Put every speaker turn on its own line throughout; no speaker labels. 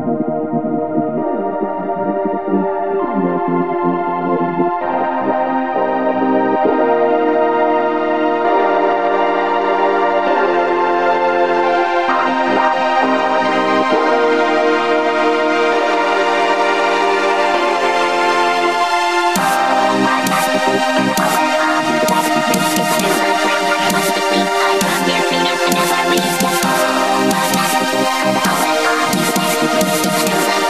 Never leave.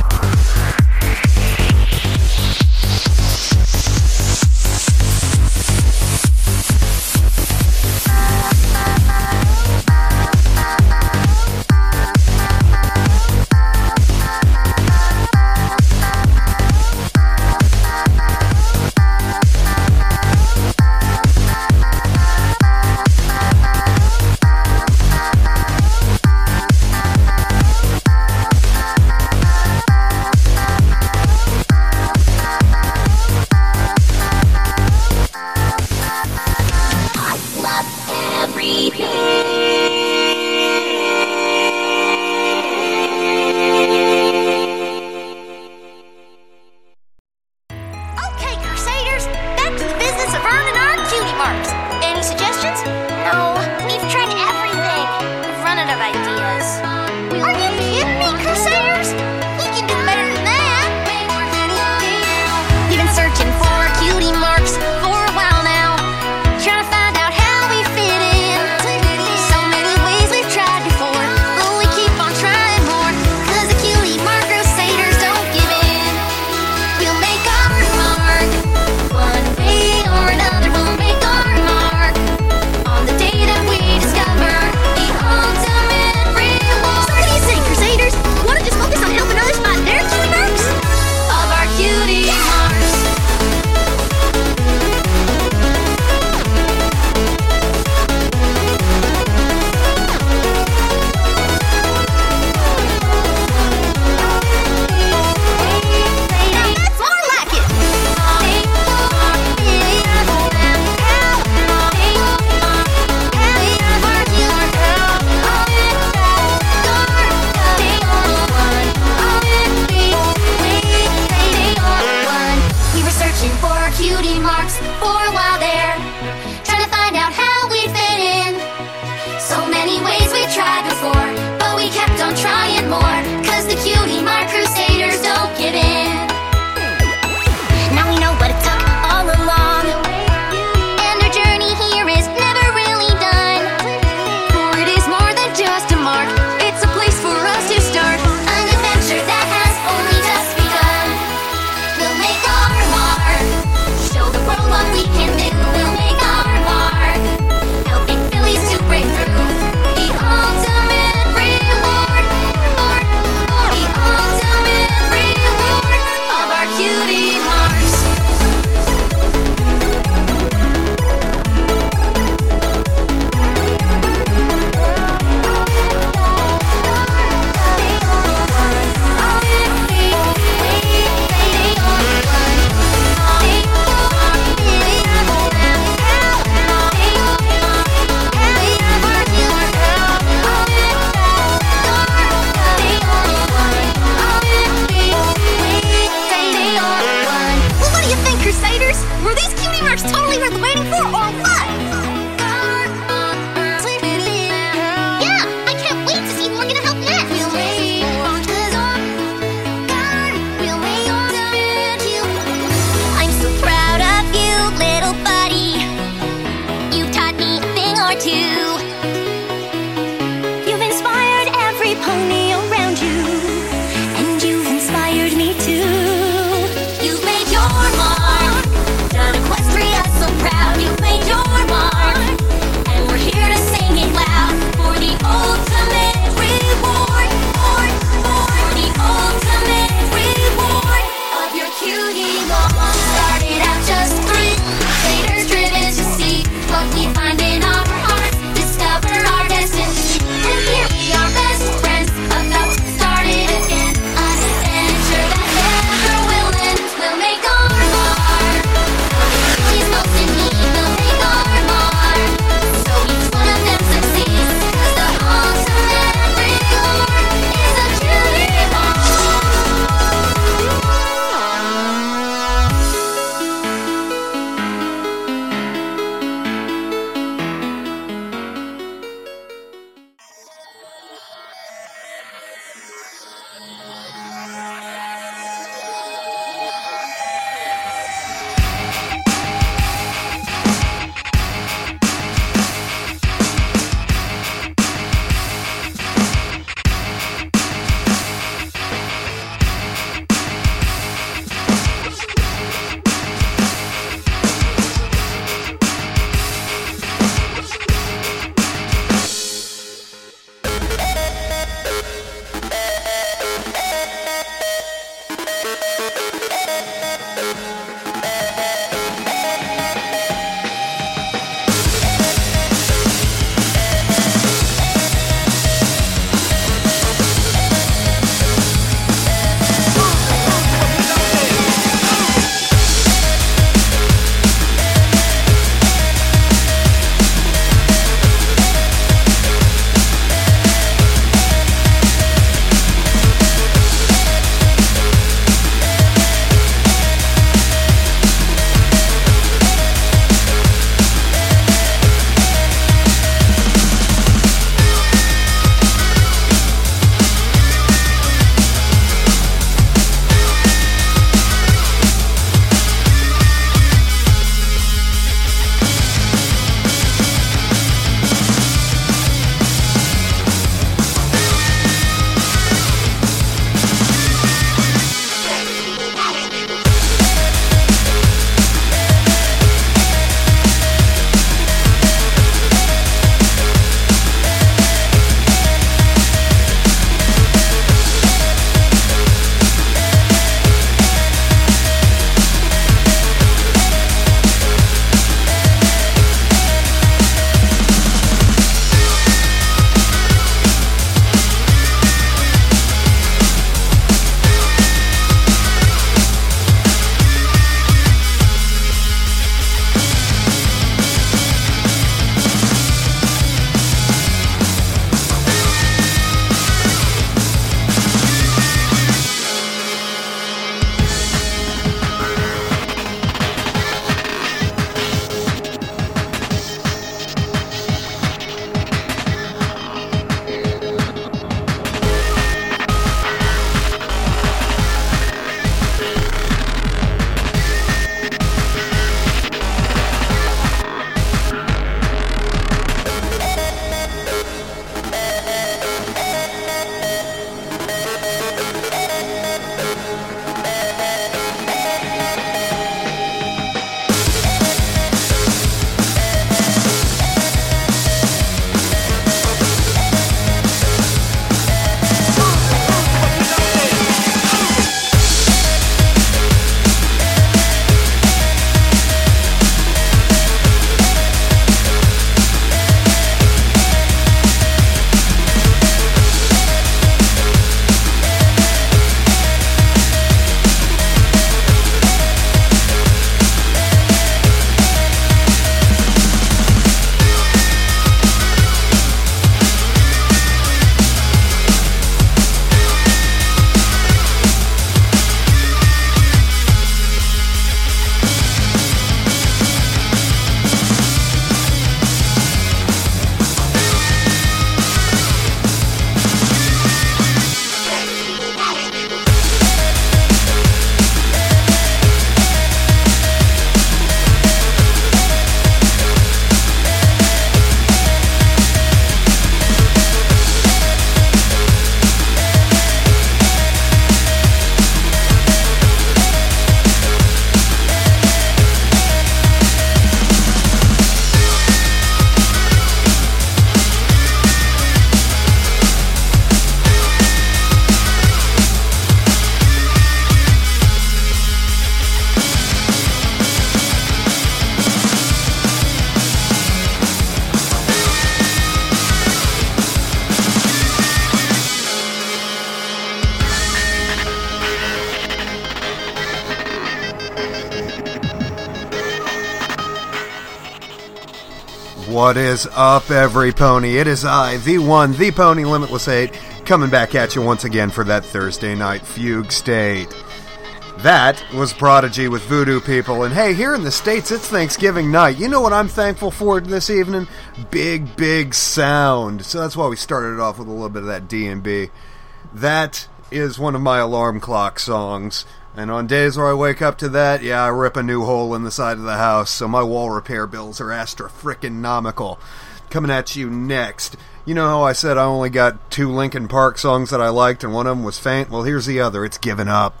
What is up, every pony? It is I, the one, the Pony Limitless 8, coming back at you once again for that Thursday night fugue state. That was Prodigy with Voodoo People, and hey, here in the States, it's Thanksgiving night. You know what I'm thankful for this evening? Big, big sound. So that's why we started off with a little bit of that D&B. That is one of my alarm clock songs. And on days where I wake up to that, yeah, I rip a new hole in the side of the house, so my wall repair bills are astra-frickin-nomical. Coming at you next. You know how I said I only got 2 Linkin Park songs that I liked, and one of them was Faint? Well, here's the other. It's Given Up.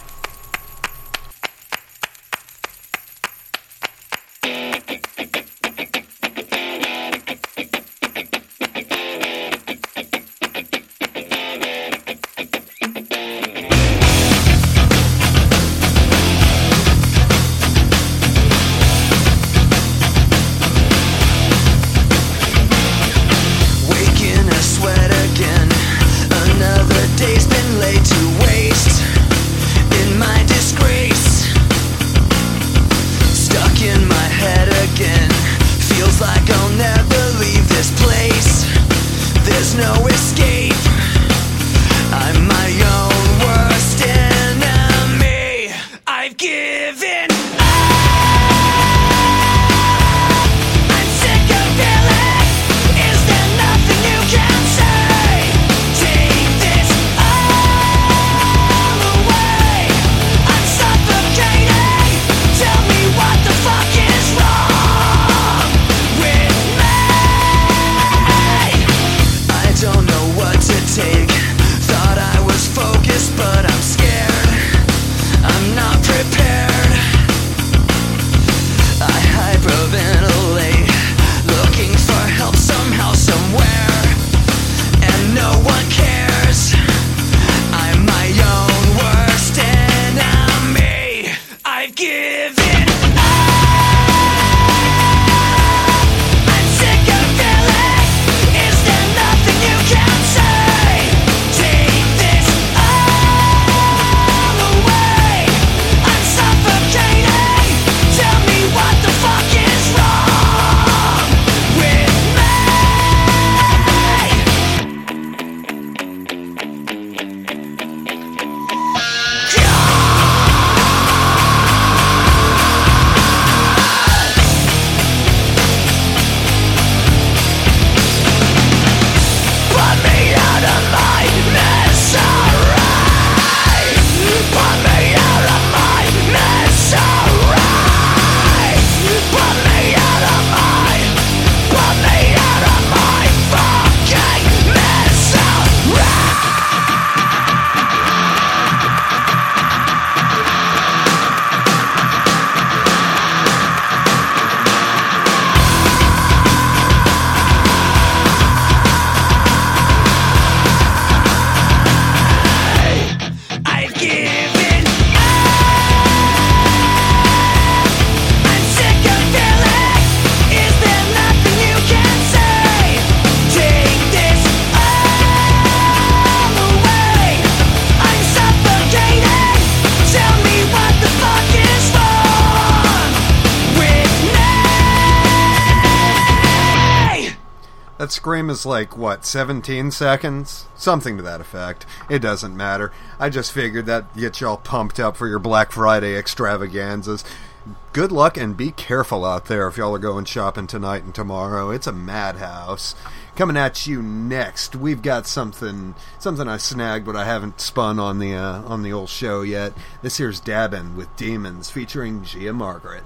That scream is like, what, 17 seconds? Something to that effect. It doesn't matter. I just figured that gets y'all pumped up for your Black Friday extravaganzas. Good luck and be careful out there if y'all are going shopping tonight and tomorrow. It's a madhouse. Coming at you next, we've got something I snagged but I haven't spun on the old show yet. This here's Dabbin' with Demons featuring Gia Margaret.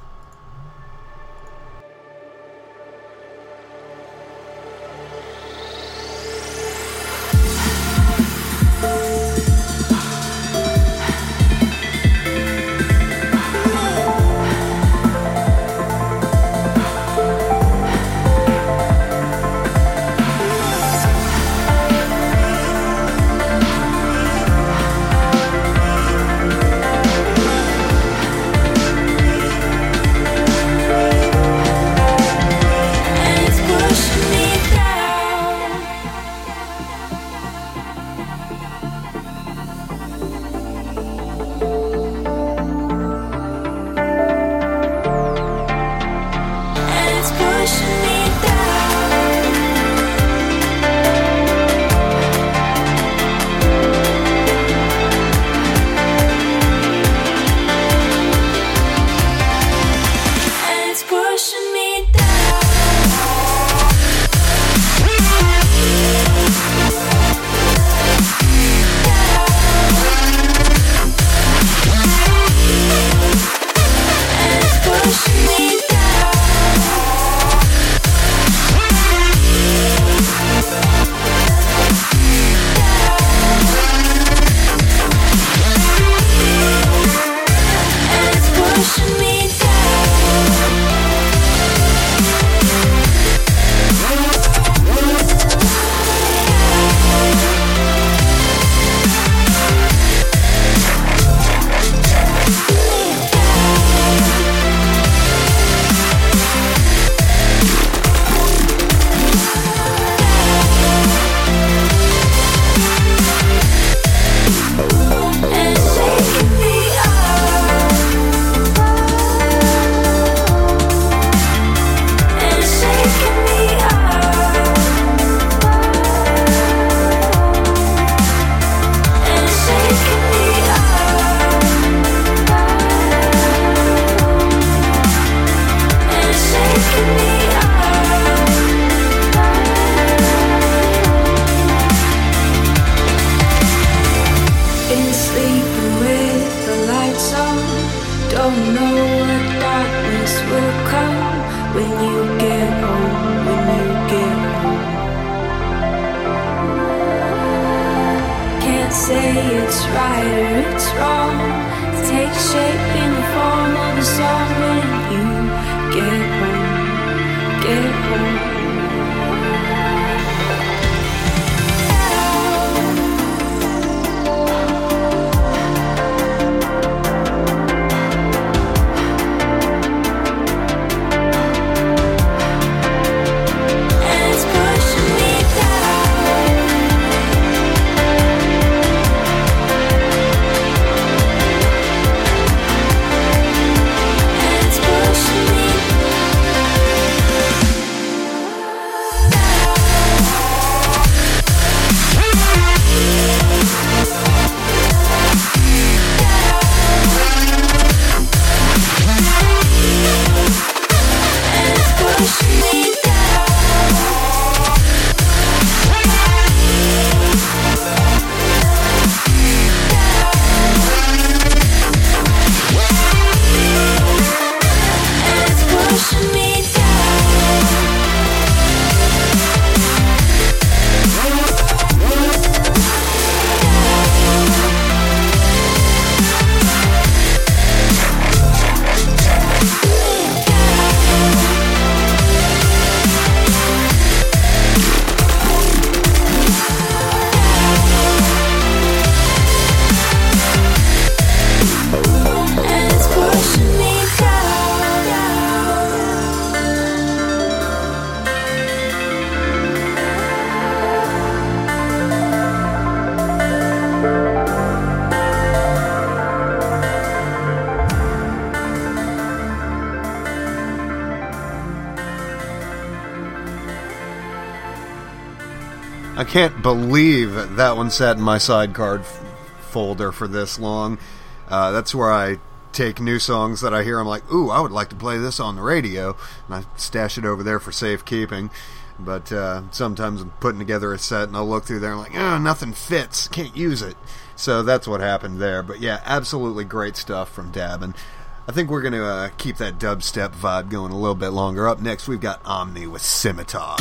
I can't believe that one sat in my sidecar folder for this long. That's where I take new songs that I hear. I'm like, ooh, I would like to play this on the radio, and I stash it over there for safekeeping. But sometimes I'm putting together a set and I'll look through there and I'm like, oh, nothing fits, can't use it. So that's what happened there. But yeah, absolutely great stuff from Dabin. I think we're going to keep that dubstep vibe going a little bit longer. Up next, we've got Omni with Scimitar.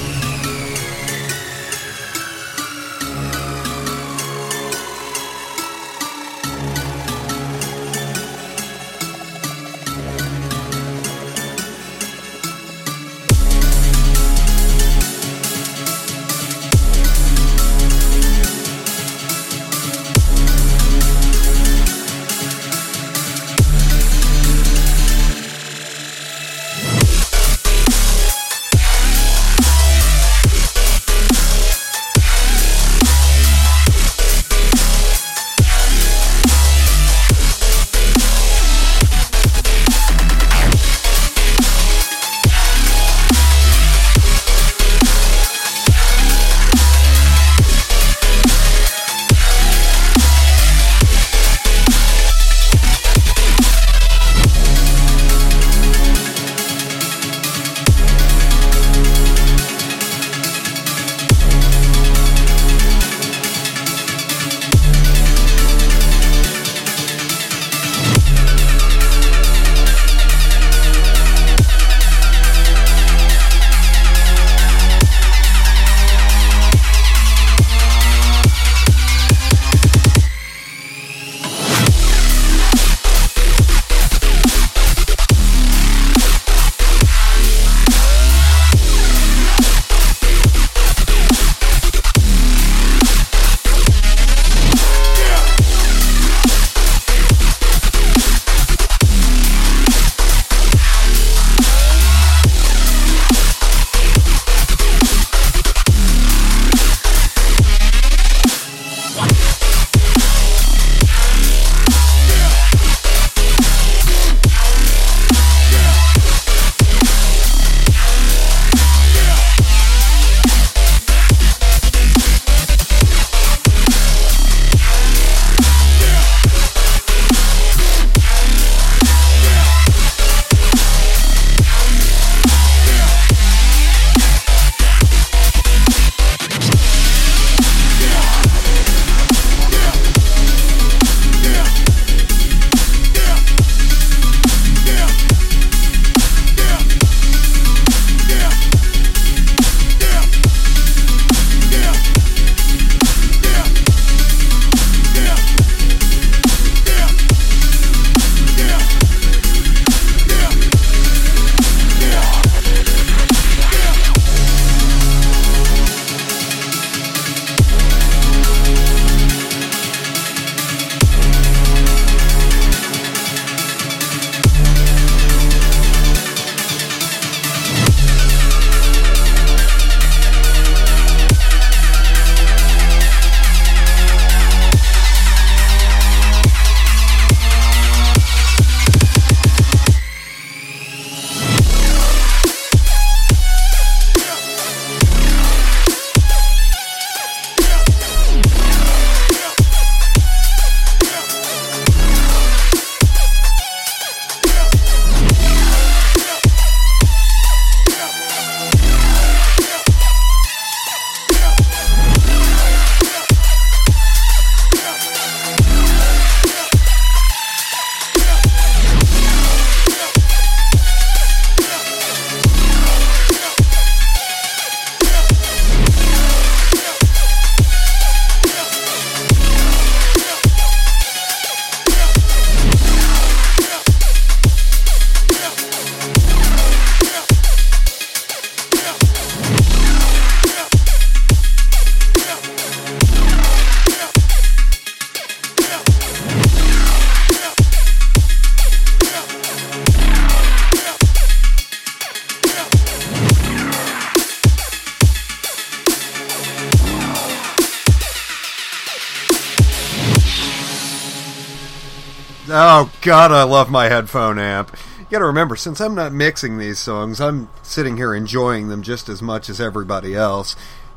Oh, God, I love my headphone amp. You gotta remember, since I'm not mixing these songs, I'm sitting here enjoying them just as much as everybody else.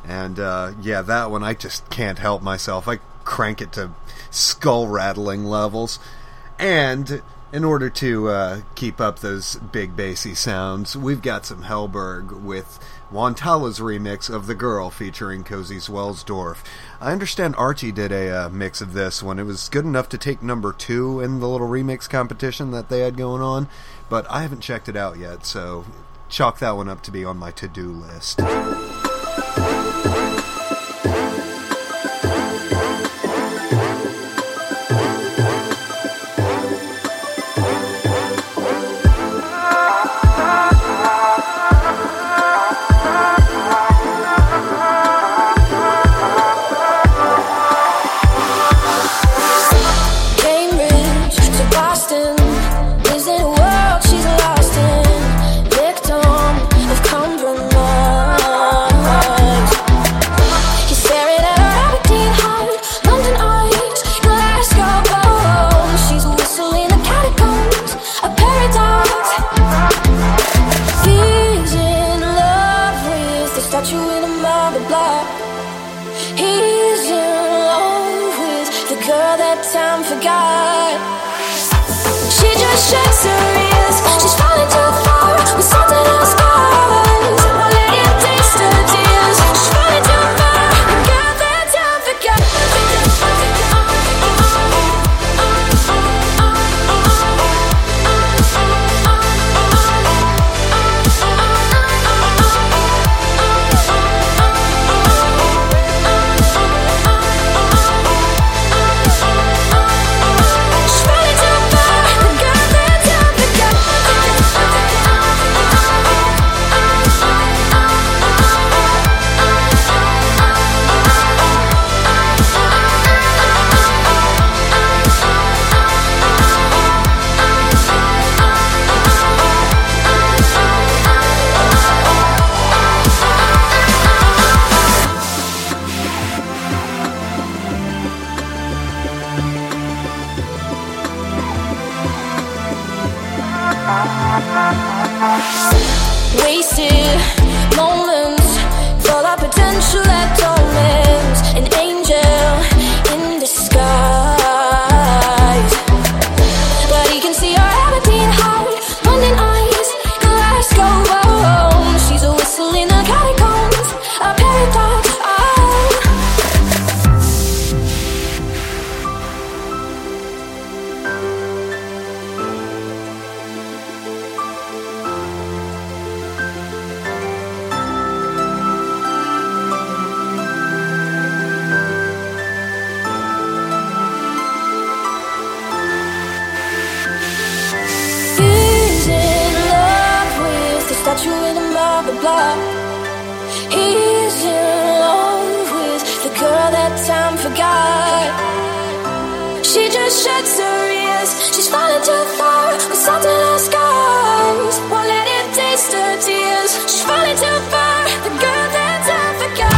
And yeah, that one I just can't help myself. I crank it to skull-rattling levels. And in order to keep up those big bassy sounds, we've got some Hellberg with Wantala's remix of The Girl featuring Cozy Swellsdorf. I understand Archie did a mix of this one. It was good enough to take number 2 in the little remix competition that they had going on, but I haven't checked it out yet, so chalk that one up to be on my to-do list.
Wasted moments, full of potential that torments, an angel in disguise. But he can see our Aberdeen heart, London eyes, Glasgow bones. She's a whistle in the catacombs, a paradox. Statue in a marble block. He's in love with the girl that time forgot. She just sheds her ears. She's falling too far with salt in her skies. Won't let him taste her tears. She's falling too far. The girl that time forgot.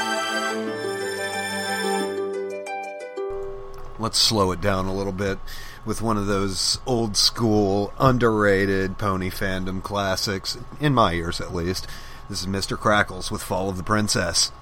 Let's slow it down a little bit. with one of those old school, underrated pony fandom classics, in my ears at least. This is Mr. Crackles with Fall of the Princess.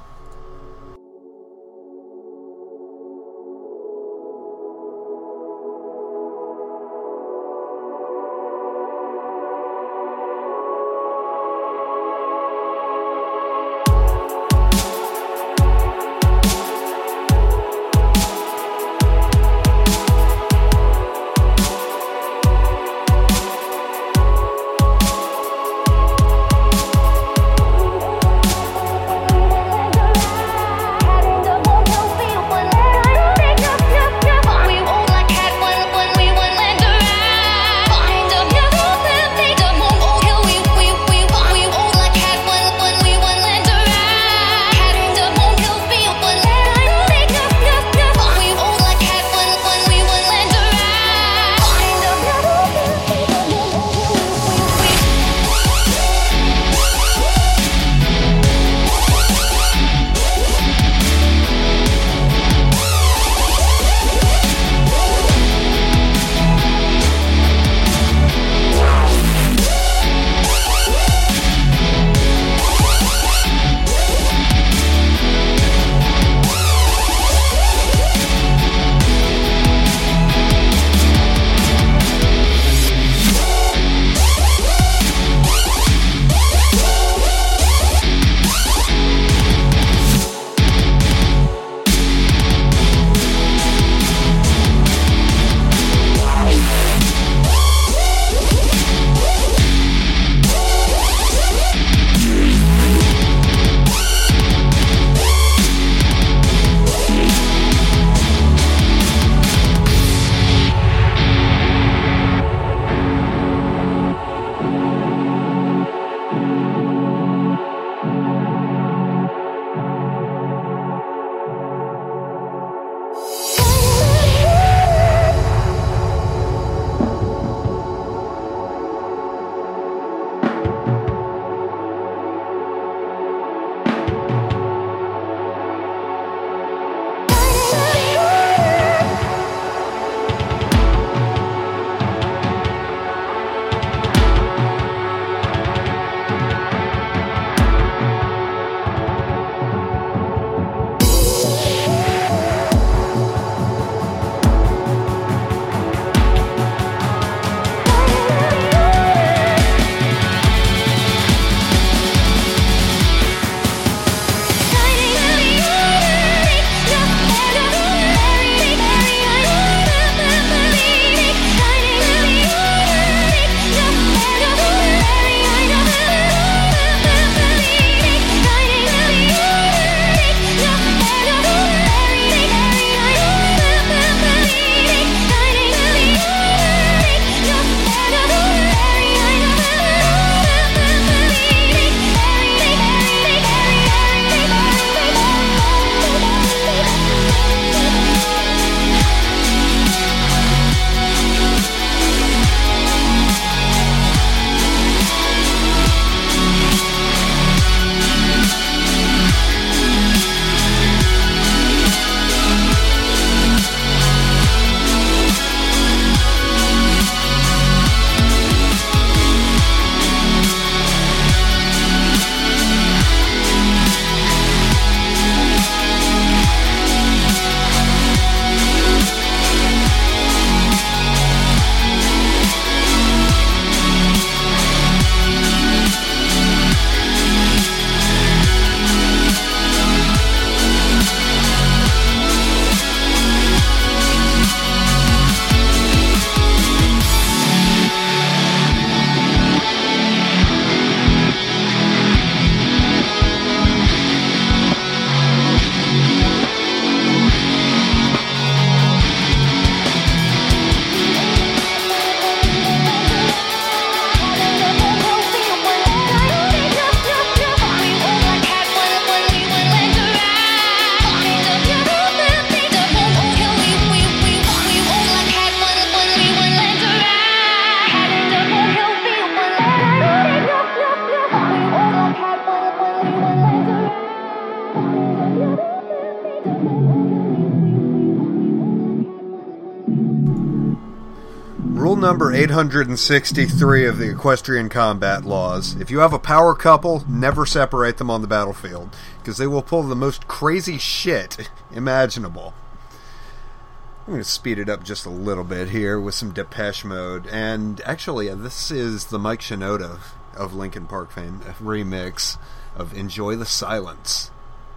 Rule number 863 of the Equestrian Combat Laws. If you have a power couple, never separate them on the battlefield, because they will pull the most crazy shit imaginable. I'm going to speed it up just a little bit here with some Depeche Mode. And actually, this is the Mike Shinoda of Linkin Park fame remix of Enjoy the Silence.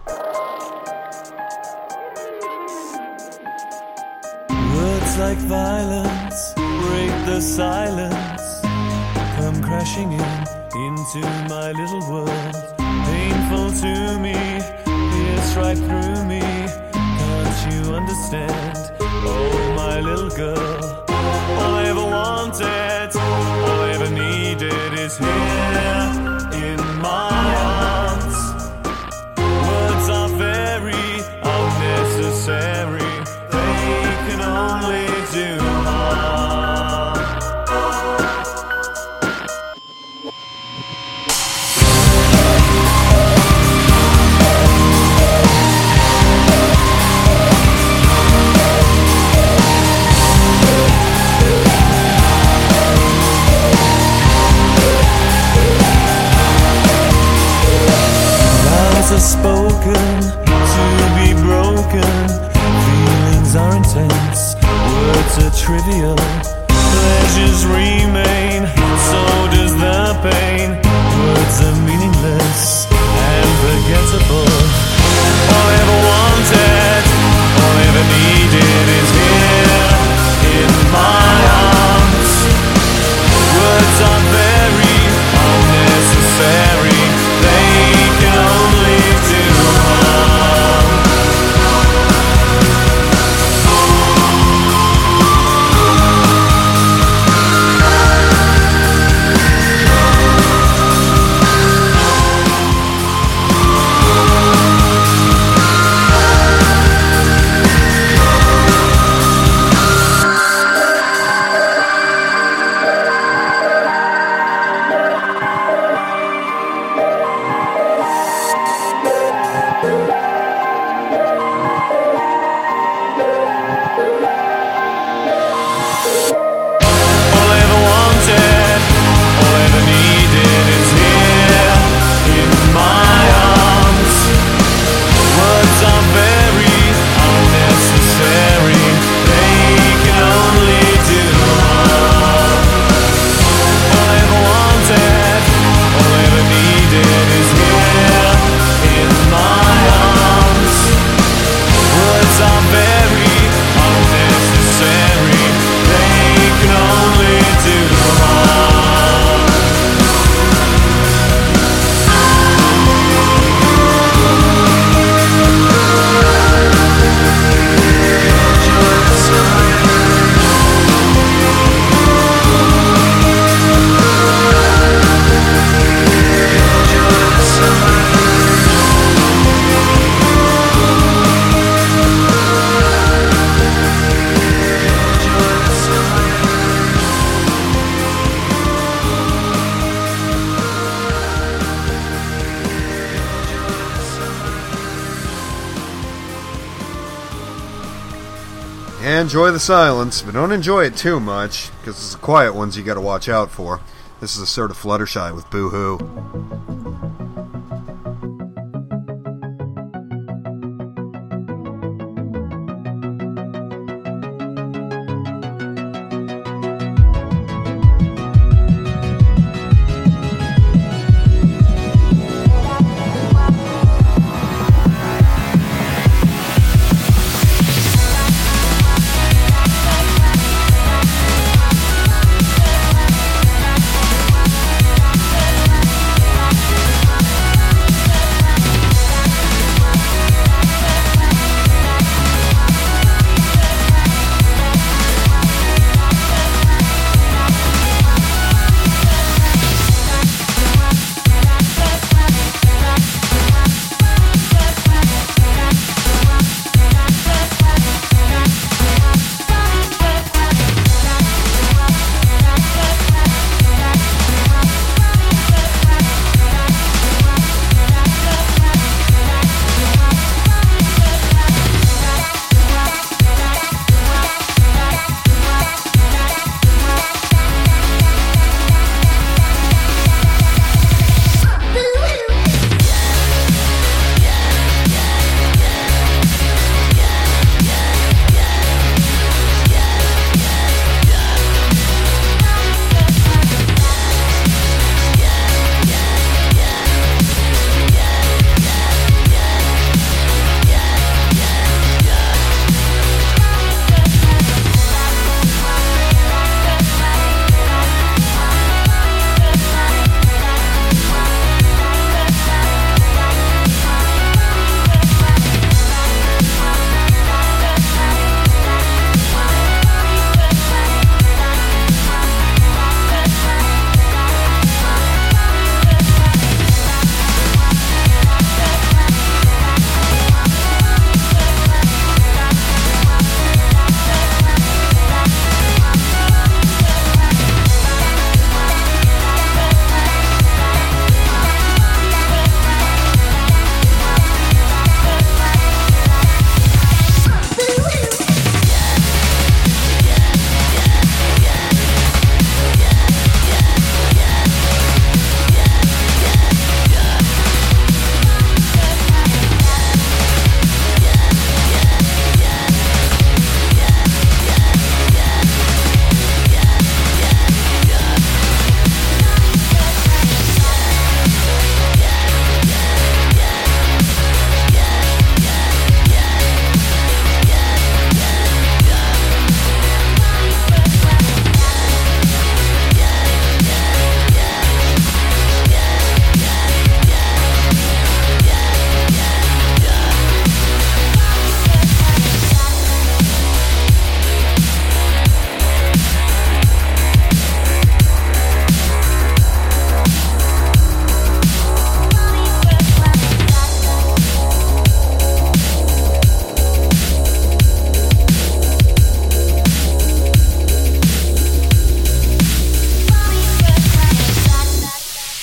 Words like violence break the silence, come crashing into my little world. Painful to me, pierce right through me. Can't you understand? Oh, my little girl. All I ever wanted, all I ever needed is here in my arms. Words are very unnecessary. They can only do harm. Vows are spoken to be broken. Feelings are intense, words are trivial. Pleasures remain, so does the pain. Words are meaningless and forgettable. All I ever wanted, all I ever needed is here in my arms. Words are very unnecessary. They can only do harm.
Enjoy the silence, but don't enjoy it too much, because it's the quiet ones you gotta watch out for. This is a sort of Fluttershy with Boo Hoo.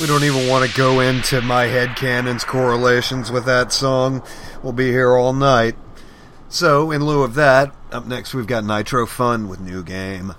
don't even want to go into my headcanon's correlations with that song. We'll be here all night. So, in lieu of that, up next we've got Nitro Fun with New Game.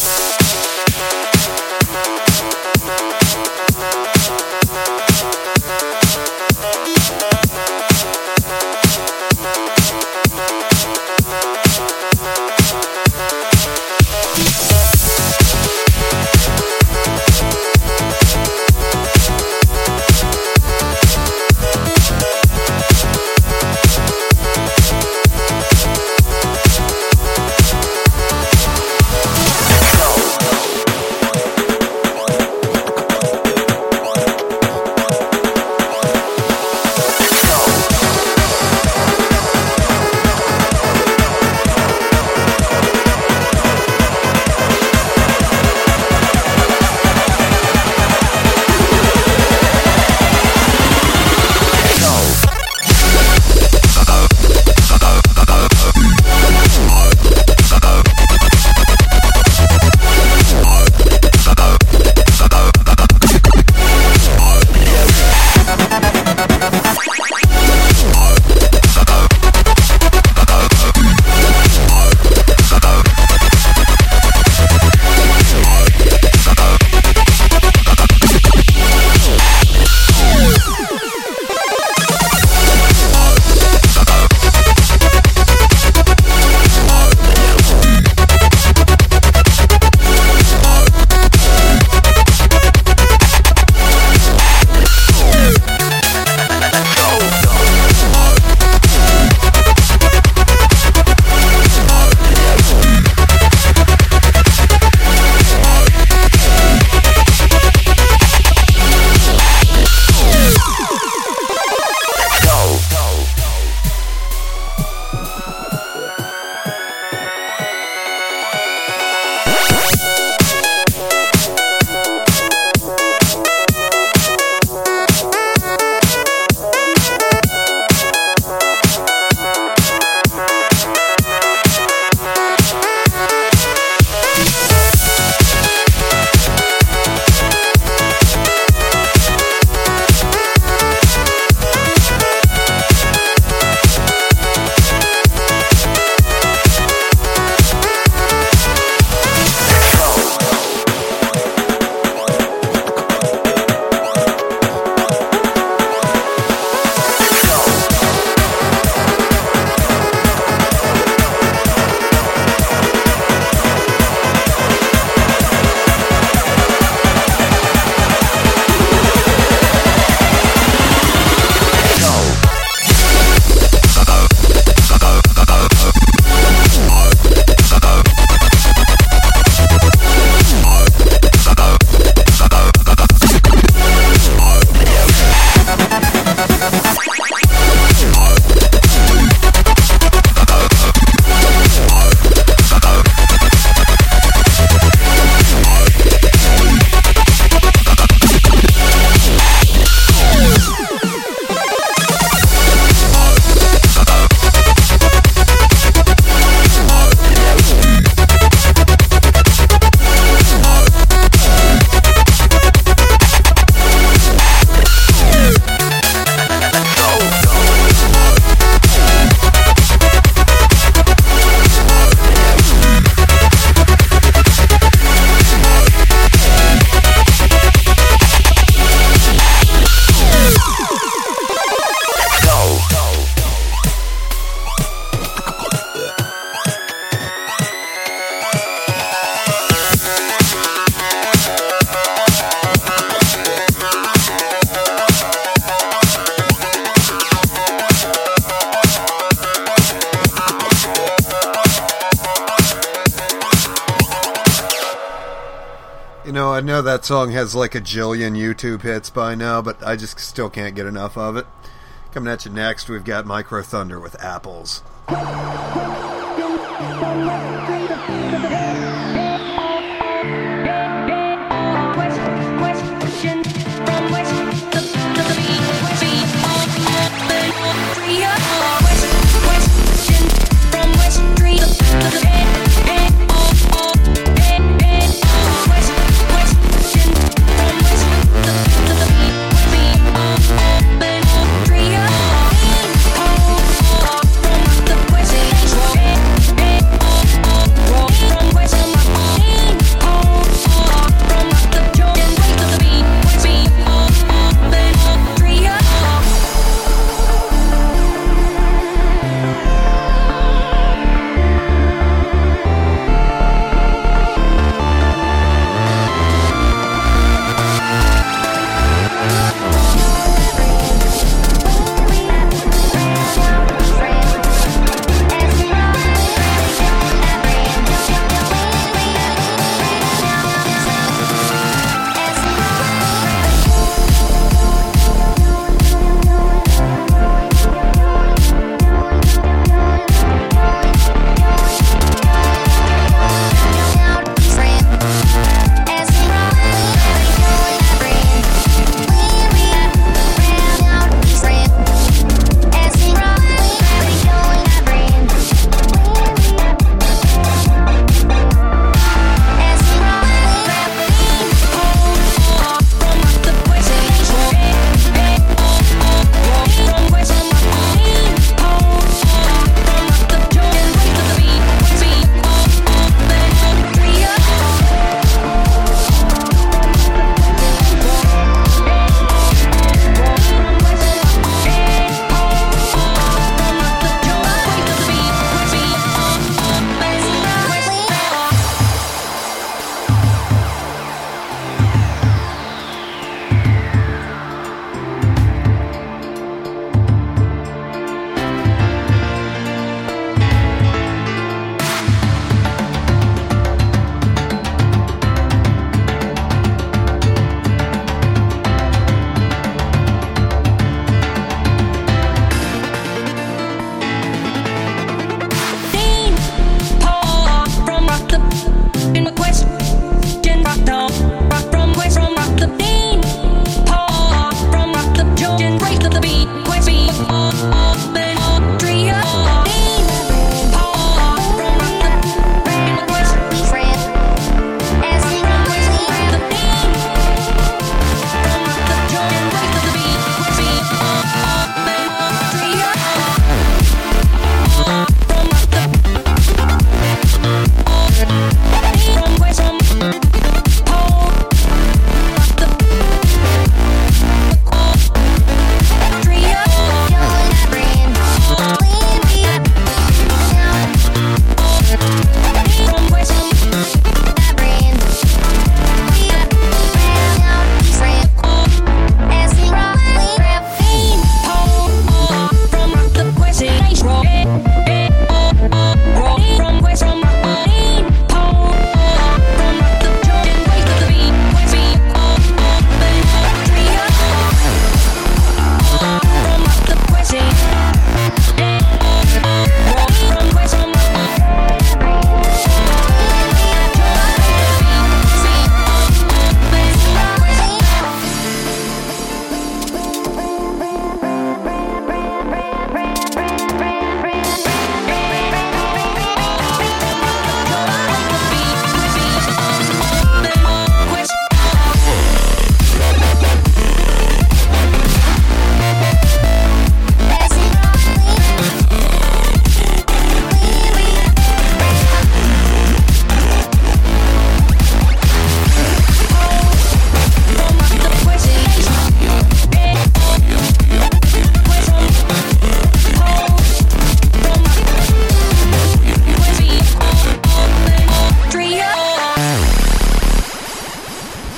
I know that song has like a jillion YouTube hits by now, but I just still can't get enough of it. Coming at you next, we've got Micro Thunder with Apples.
From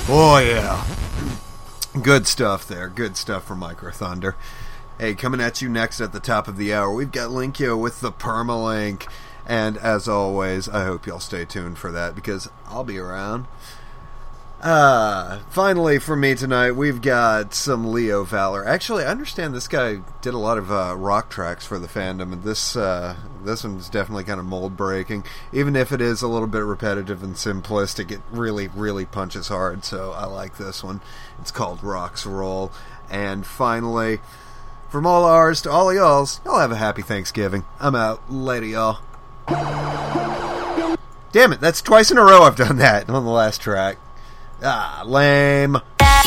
Oh, yeah. Good stuff there. Good stuff from Micro Thunder. Hey, coming at you next at the top of the hour, we've got Linkyo with the Permalink. And as always, I hope y'all stay tuned for that because I'll be around. Finally for me tonight, we've got some Leo Valor. Actually, I understand this guy did a lot of rock tracks for the fandom, and this one's definitely kind of mold breaking. Even if it is a little bit repetitive and simplistic, it really, really punches hard, so I like this one. It's called Rock's Roll. And finally, from all ours to all of y'all's, y'all have a happy Thanksgiving. I'm out. Later, y'all. Damn it, that's twice in a row I've done that on the last track. Ah, lame.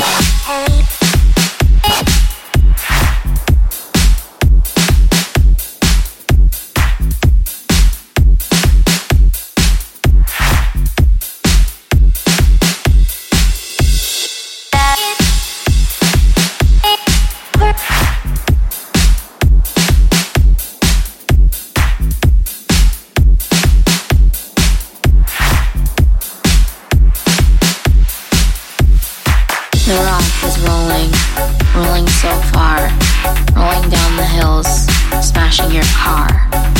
The rock is rolling, rolling so far, rolling down the hills, smashing your car.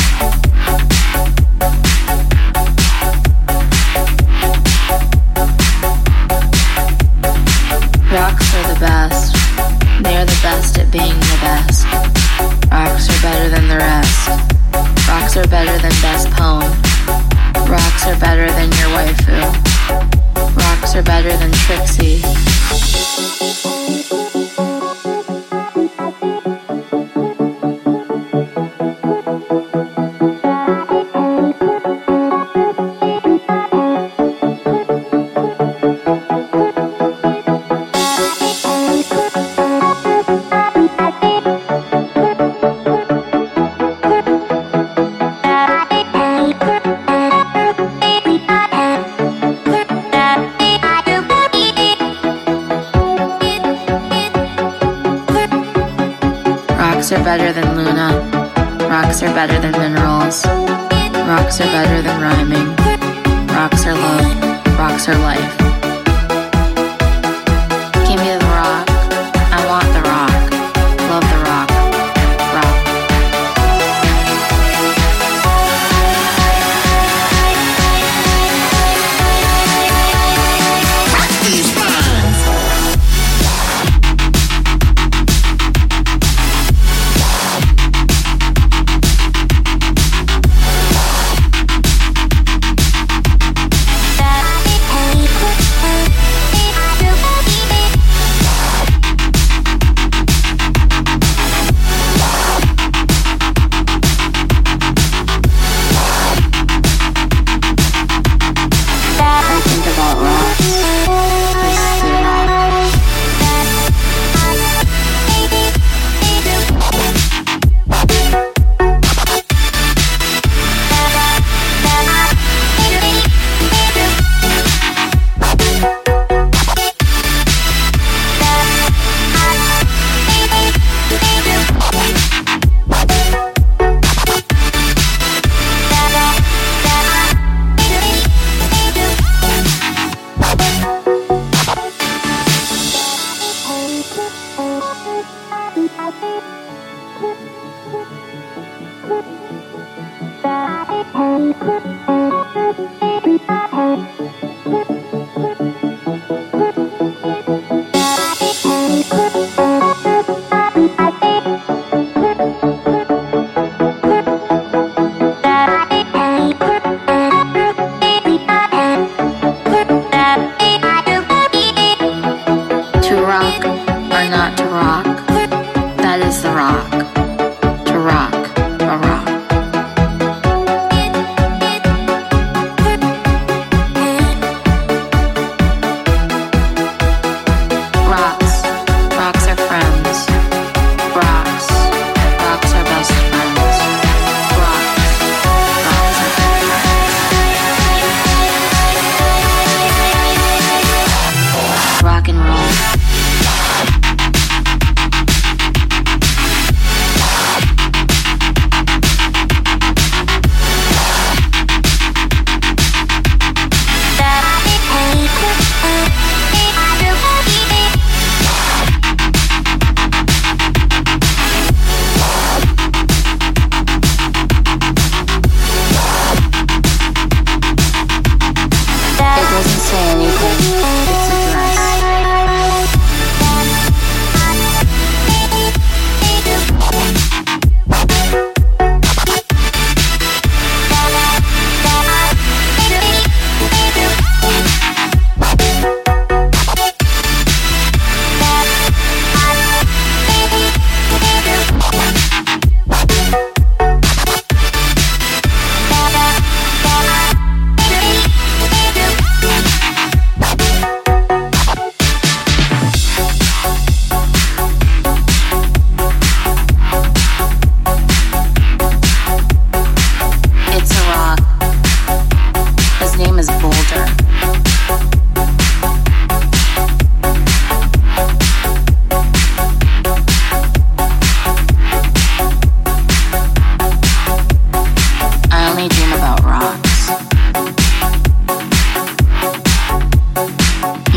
Rocks are the best, they're the best at being the best. Rocks are better than the rest. Rocks are better than best poem. Rocks are better than your waifu. Rocks are better than Trixie. Rocks are better than Luna. Rocks are better than minerals. Rocks are better than rhyming. Rocks are love. Rocks are life. Give me the rock. I want the rock. Love the rock. Rock. Rock these rhymes.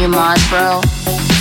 You mod, bro?